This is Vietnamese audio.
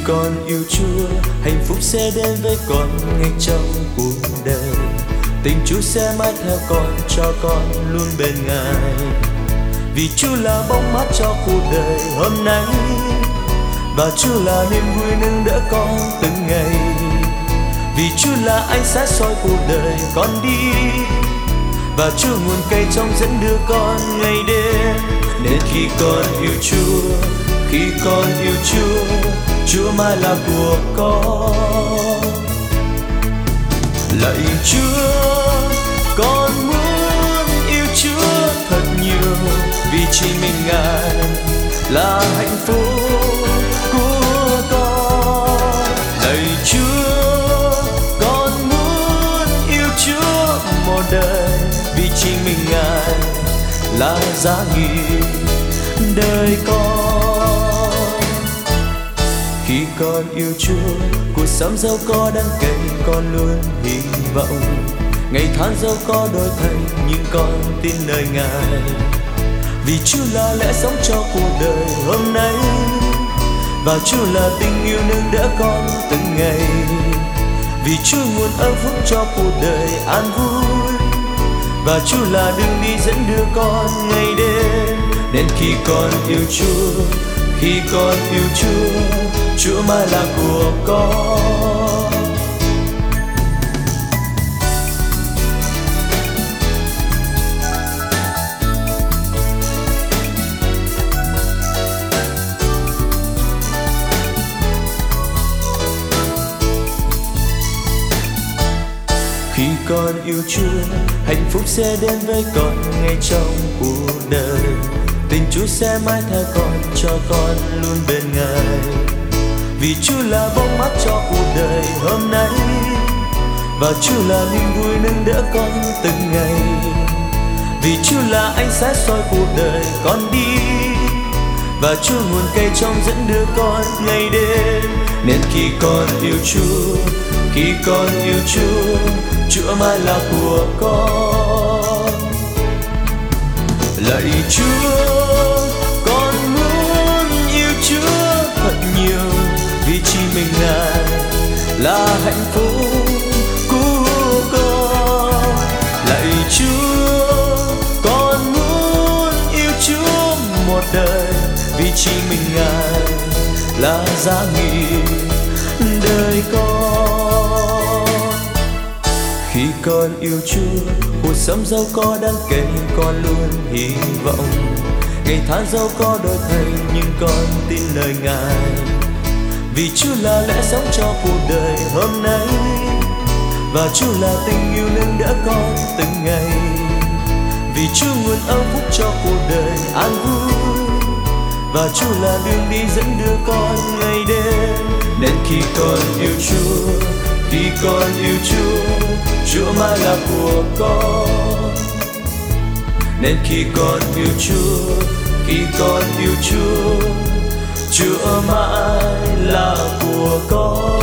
con yêu Chúa, hạnh phúc sẽ đến với con ngay trong cuộc đời. Tình Chúa sẽ mãi theo con, cho con luôn bên Ngài. Vì Chúa là bóng mát cho cuộc đời hôm nay, và Chúa là niềm vui nâng đỡ con từng ngày. Vì Chúa là ánh sáng soi cuộc đời con đi, và Chúa nguồn cây trong dẫn đưa con ngày đêm. Nên khi con yêu Chúa, khi con yêu Chúa, Chúa mãi là của con. Lạy Chúa, con muốn yêu Chúa thật nhiều, vì chỉ mình Ngài là hạnh phúc của con. Lạy Chúa, con muốn yêu Chúa một đời, vì chỉ mình Ngài là giá trị đời con. Khi con yêu Chúa, cuộc sống dẫu có đắng cay, con luôn hy vọng. Ngày tháng dẫu có đổi thay, nhưng con tin nơi Ngài. Vì Chúa là lẽ sống cho cuộc đời hôm nay, và Chúa là tình yêu nâng đỡ con từng ngày. Vì Chúa nguồn ơn phúc cho cuộc đời an vui, và Chúa là đường đi dẫn đưa con ngày đêm. Nên khi con yêu Chúa, khi con yêu Chúa, Chúa mãi là của con. Khi con yêu Chúa, hạnh phúc sẽ đến với con ngay trong cuộc đời. Tình Chúa sẽ mãi theo con, cho con luôn bên Ngài. Vì Chúa là bóng mát cho cuộc đời hôm nay, và Chúa là niềm vui nâng đỡ con từng ngày. Vì Chúa là ánh sáng soi cuộc đời con đi, và Chúa nguồn cây trong dẫn đưa con ngày đêm. Nên khi con yêu Chúa, khi con yêu Chúa, Chúa mãi là của con. Lạy Chúa, con muốn yêu Chúa thật nhiều, vì chỉ mình Ngài là hạnh phúc của con. Lạy Chúa, con muốn yêu Chúa một đời, vì chỉ mình Ngài là giá trị đời con. Khi con yêu Chúa, cuộc sống dẫu có đắng cay, con luôn hy vọng. Ngày tháng dẫu có đổi thay, nhưng con tin lời Ngài. Vì Chúa là lẽ sống cho cuộc đời hôm nay, và Chúa là tình yêu nâng đỡ con từng ngày. Vì Chúa nguồn ơn phúc cho cuộc đời an vui, và Chúa là đường đi dẫn đưa con ngày đêm. Nên khi con yêu Chúa, khi con yêu Chúa, Chúa mãi là của con. Nên khi con yêu Chúa, khi con yêu Chúa, Chúa mãi là của con.